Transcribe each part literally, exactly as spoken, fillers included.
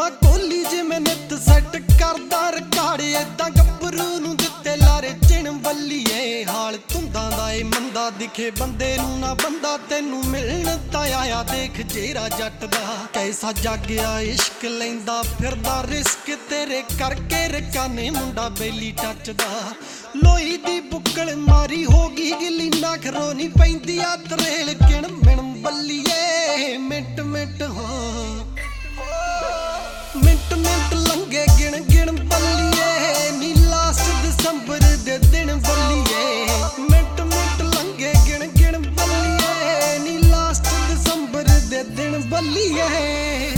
ਹੁੰਦਾ ਕੋਹਲੀ ਜਿਵੇਂ ਨਿੱਤ ਸੈੱਟ ਕਰਦਾ ਰਿਕਾਰਡ ਏਦਾਂ ਗੱਭਰੂ ਨੂੰ ਦਿੱਤੇ ਲਾਰੇ ਚਿਣ ਬੱਲੀਏ ਹਾਲ ਧੁੰਦਾਂ ਦਾ ਏ ਮੰਦਾ ਦਿਖੇ ਬੰਦੇ ਨੂੰ ਨਾ ਬੰਦਾ ਤੈਨੂੰ ਮਿਲਣ ਤਾਂ ਆਇਆ ਦੇਖ ਜੇਰਾ ਜੱਟ ਦਾ ਕੈਸਾ ਜਾਗਿਆ ਇਸ਼ਕ ਲੈਂਦਾ ਫਿਰਦਾ ਰਿਸਕ ਤੇਰੇ ਕਰਕੇ ਰਕਾਨੇ ਮੁੰਡਾ ਬੇਲੀ ਟੱਚਦਾ ਲੋਈ ਦੀ ਬੁੱਕਲ ਮਾਰੀ ਹੋ ਗਈ ਗਿੱਲੀ ਨਖਰੋ ਨਹੀਂ ਪੈਂਦੀ ਆ ਤਰੇਲ ਕਿਣ ਮਿਣ ਬੱਲੀਏ ਮਿੰਟ ਮਿੰਟ ਹੋ ਮਿੰਟ ਮਿੰਟ ਲੰਘੇ ਗਿਣ ਗਿਣ ਬੱਲੀਏ ਨੀ ਲਾਸਟ ਦਸੰਬਰ ਦੇ ਦਿਨ ਬੱਲੀਏ ਮਿੰਟ ਮਿੰਟ ਲੰਘੇ ਗਿਣ ਗਿਣ ਬੱਲੀਏ ਨੀ ਲਾਸਟ ਦਸੰਬਰ ਦੇ ਦਿਨ ਬੱਲੀਏ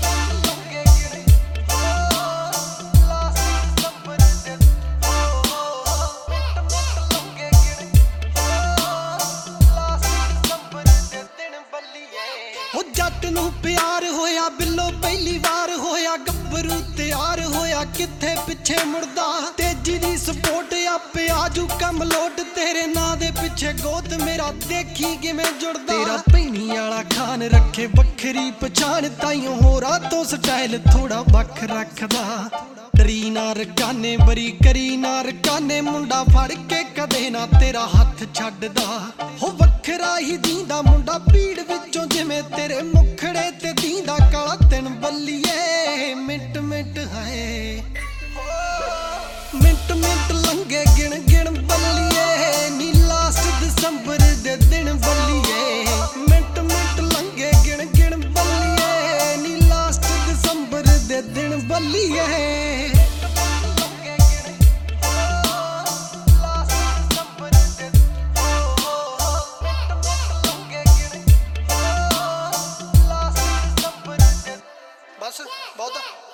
जट नू प्यार होया बिल्लो पहली बार होया गब्बरू तैयार होया किथे पिछे मुड़दा तेजी दी सपोर्ट आपे आजू कम लोट तेरे ना दे पिछे गोत मेरा देखी किवें जुड़दा तेरा भैनी वाला खान रखे बखरी पछाण ताइयों होरा तो स्टाइल थोड़ा बख रखदा डरी ना रकाने बरी करी ना रकाने मुंडा फड़ के कदे ना तेरा हथ छड्डदा हो वखरा ही दींदा मुंडा भीड़ विचों जिवें तेरे मुखड़े ते दींदा काला तिन बल्लीए मिंट मिंट है मिंट मिंट लंघे गिण गिण बल्लीए नी लास्ट दसंबर दे दिन बल्लीए मिंट मिंट लंघे गिण गिण बल्लीए नी लास्ट दसंबर दे दिन बल्लीए बस बहुत